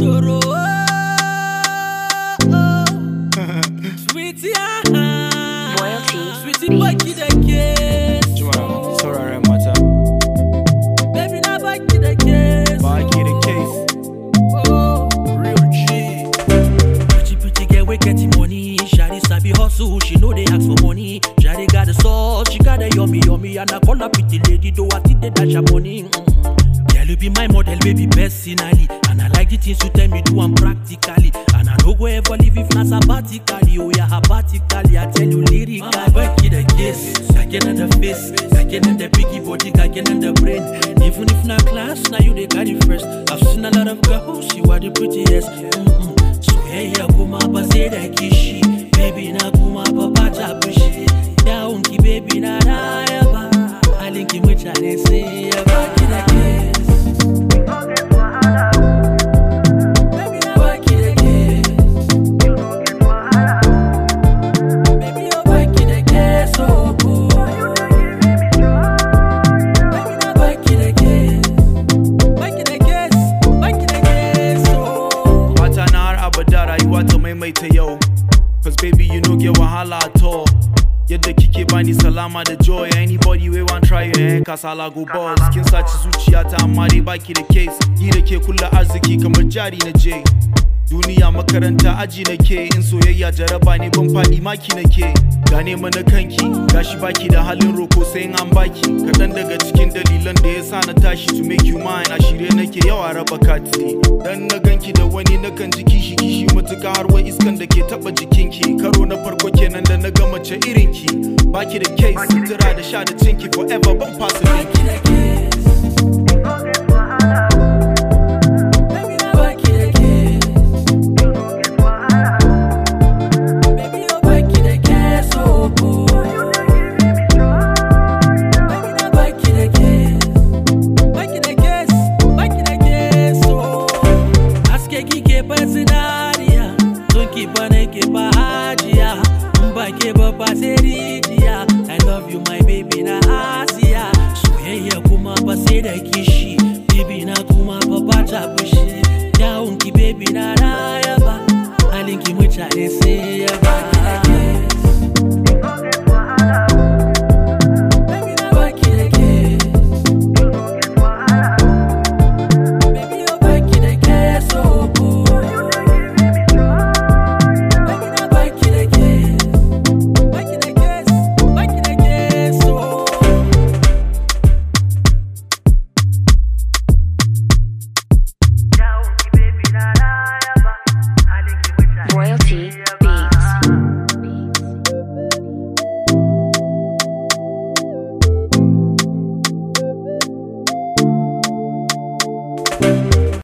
Toro. Sweetie, Sweetie, baki the kiss. Juma, sorry, mata. Baby, now baki the kiss. Baki the case. Oh, real G. Pretty girl, we getting money. Shawty sabi hustle, she know they ask for money. Shawty got the sauce, she got the yummy, and I call her pretty lady, though I think they dash her money. Girl, you be my model, baby, personally. And I like the things you tell me do I'm practically. And I don't go ever leave if not sabbatically. Oh yeah, habatically, I tell you lyrically. Baki the kiss, gagging in the face, gagging in the biggie body, gagging in the brain. Even if not class, now you they got it first. I've seen a lot of girls, you are the prettiest. So yeah, kuma pa say the kishi, baby na kuma pa pacha pushi. Ya unki baby na rayaba, I link him with I say baki the kiss. Cause baby you no get wahala at all. Yadda kike bani salama da joy. Anybody we want try you kasala go balls. Kin saci zuciyata amma dai baki da case. Yi da ke kulla arziki kamar jari na je. Duniya makaranta aji nake, in soyayya jaraba ne ban fadi maki nake. Gane mana kanki, gashi baki da halin roko sai an baki. Kadan daga cikin dalilan da yasa na tashi to make you mine. A shirye nake yau a raba kati. Dan na ganki da wani nakan ji kishi mutuka har wai iskan da ke taba jikinki. Karo na farko kenan da na ga mace irinki. Baki da case, sutura da sha da cinki forever ban fasa baki da case. I love you, my baby, na Asia. So yeah, kuma pa say the kishi, baby na kuma pa pacha pushi. Ya unki baby na rayaba, I link him with I say.